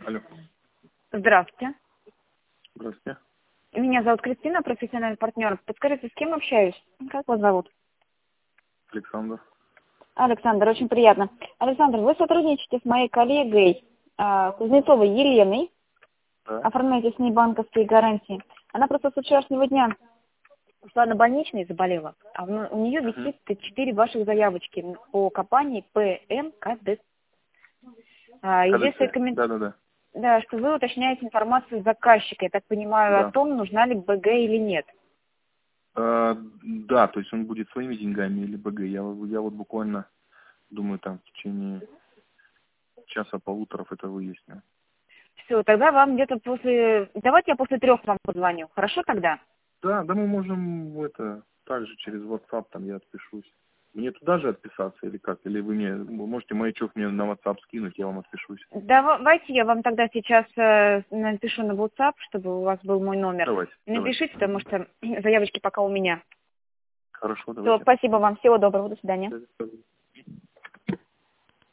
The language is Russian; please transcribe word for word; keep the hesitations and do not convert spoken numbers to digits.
Алло. Здравствуйте. Здравствуйте. Меня зовут Кристина, профессиональный партнер. Подскажите, с кем общаюсь? Как вас зовут? Александр. Александр, очень приятно. Александр, вы сотрудничаете с моей коллегой а, Кузнецовой Еленой, Да. оформляете с ней банковские гарантии. Она просто с вчерашнего дня ушла на больничный и заболела. А у у нее Мгм. висит четыре ваших заявочки по компании ПМКД. А, и здесь стоит КДЦ. комментарий. Да, да, да. Да, что вы уточняете информацию заказчика, я так понимаю, о Да. том, нужна ли БГ или нет. Э, да, то есть он будет своими деньгами или БГ. Я, вот- я вот буквально думаю, там в течение часа-полуторов это выясню. Все, тогда вам где-то после... Давайте я после трех вам позвоню. Хорошо тогда? Да, да, мы можем это также через WhatsApp там я отпишусь. Мне туда же отписаться или как? Или вы мне вы можете маячок мне на WhatsApp скинуть, я вам отпишусь. Давайте я вам тогда сейчас э, напишу на WhatsApp, чтобы у вас был мой номер. Давайте, давайте. Напишите, потому Мгм. что заявочки пока у меня. Хорошо, Все, давайте. спасибо вам. Всего доброго. До свидания. До свидания.